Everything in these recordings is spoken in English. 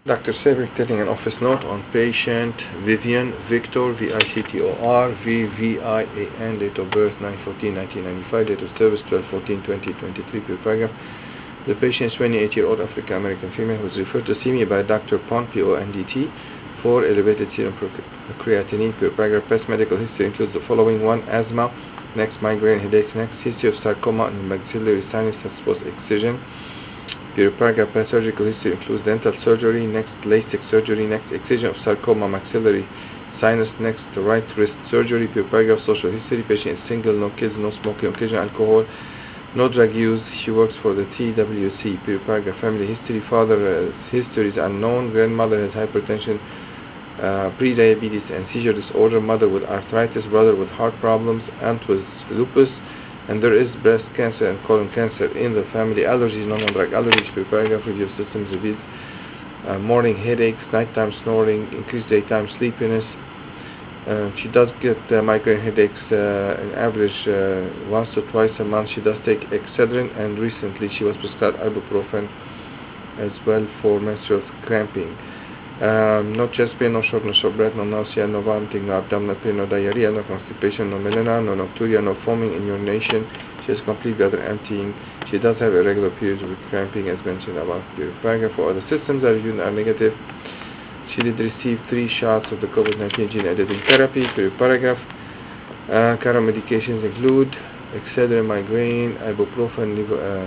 Dr. Sabik taking an office note on patient Vivian Victor, Victor, VVIAN, date of birth 9/14/1995, date of service 12/14/2023, per paragraph. The patient is 28-year-old African-American female who was referred to see me by Dr. Pond, PONDT, for elevated serum creatinine, per paragraph. Past medical history includes the following: 1. Asthma, next migraine headaches, next history of sarcoma and maxillary sinus post-excision. Your paragraph. Past surgical history includes dental surgery, next LASIK surgery, next excision of sarcoma maxillary sinus, next right wrist surgery. Per paragraph. Social history: patient is single, no kids, no smoking, occasional alcohol, no drug use. She works for the TWC. Per paragraph. Family history: father's history is unknown, grandmother has hypertension, pre-diabetes and seizure disorder, mother with arthritis, brother with heart problems, aunt with lupus, and there is breast cancer and colon cancer in the family. Allergies, non-drug allergies. Per paragraph. Review of systems reveals morning headaches, nighttime snoring, increased daytime sleepiness. She does get migraine headaches on average once to twice a month. She does take Excedrin, and recently she was prescribed ibuprofen as well for menstrual cramping. No chest pain, no shortness of breath, no nausea, no vomiting, no abdominal pain, no diarrhea, no constipation, no melena, no nocturia, no foaming in urination. She has complete bladder emptying. She does have irregular periods with cramping, as mentioned above. Paragraph. For other systems are reviewed are negative. She did receive 3 shots of the COVID-19 gene editing therapy. Paragraph. Current medications include Excedrin, migraine, ibuprofen,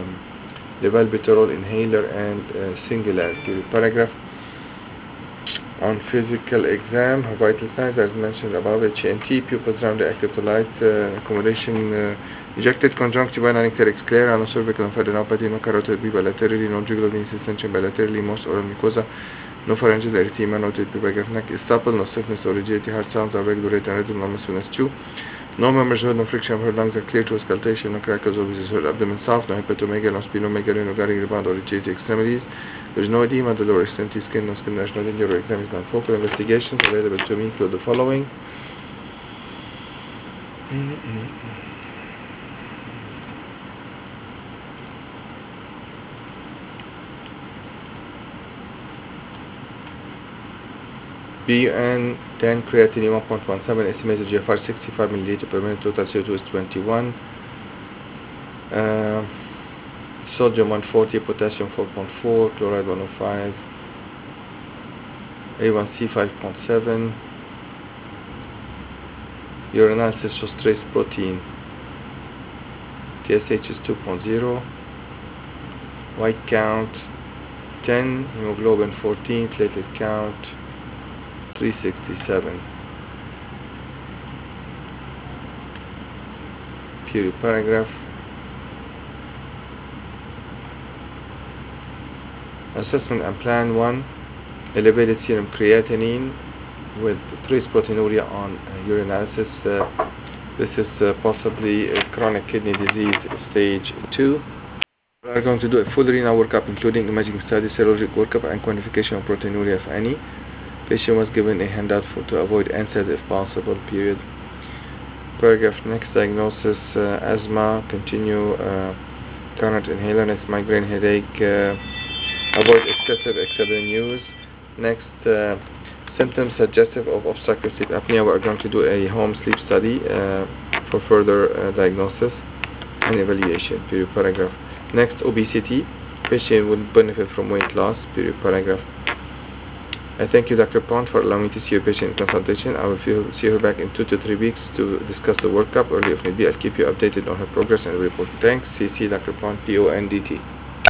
levodopa inhaler, and Singulair. Paragraph. On physical exam, her vital signs as mentioned above: HNT, pupils rounded, active to light, accommodation, ejected conjunctiva, non-icteric sclera, no cervical lymphadenopathy, no carotid bilaterally, no jugular venous distension bilaterally, most oral mucosa, no pharyngeal erythema, no paragraph. Neck is supple, no stiffness or rigidity, heart sounds are regular, rate and rhythm, no muscleness 2. No members heard, no friction of her lungs are clear to auscultation, no crackles or visits heard, abdomen soft, no hepatomegaly, no splenomegaly, no guiding rebound or rigidity extremities. There is no edema, the lower extremity skin, no skin rash, no danger or exam is non-focal. Investigations available to me include the following. BUN 10, creatinine 1.17, estimated GFR 65 milliliter per minute, total CO2 is 21. Sodium 140, potassium 4.4, chloride 105, A1C 5.7. Your analysis shows trace protein. TSH is 2.0. White count 10, hemoglobin 14, platelet count 367. Paragraph. Assessment and plan: 1. Elevated serum creatinine with trace proteinuria on urinalysis. This is possibly a chronic kidney disease stage 2. We are going to do a full renal workup, including imaging study, serologic workup, and quantification of proteinuria, if any. Patient was given a handout to avoid NSAIDs if possible. Paragraph. Next diagnosis: asthma, continue current inhaler. Next migraine headache, avoid excessive Excedrin use. Next symptoms suggestive of obstructive sleep apnea. We are going to do a home sleep study for further diagnosis and evaluation. Paragraph. Next, obesity. Patient will benefit from weight loss. Paragraph. I thank you, Dr. Pond, for allowing me to see your patient in consultation. I will see her back in 2 to 3 weeks to discuss the workup. Early if need be, I'll keep you updated on her progress and report. Thanks. CC Dr. Pond, PONDT.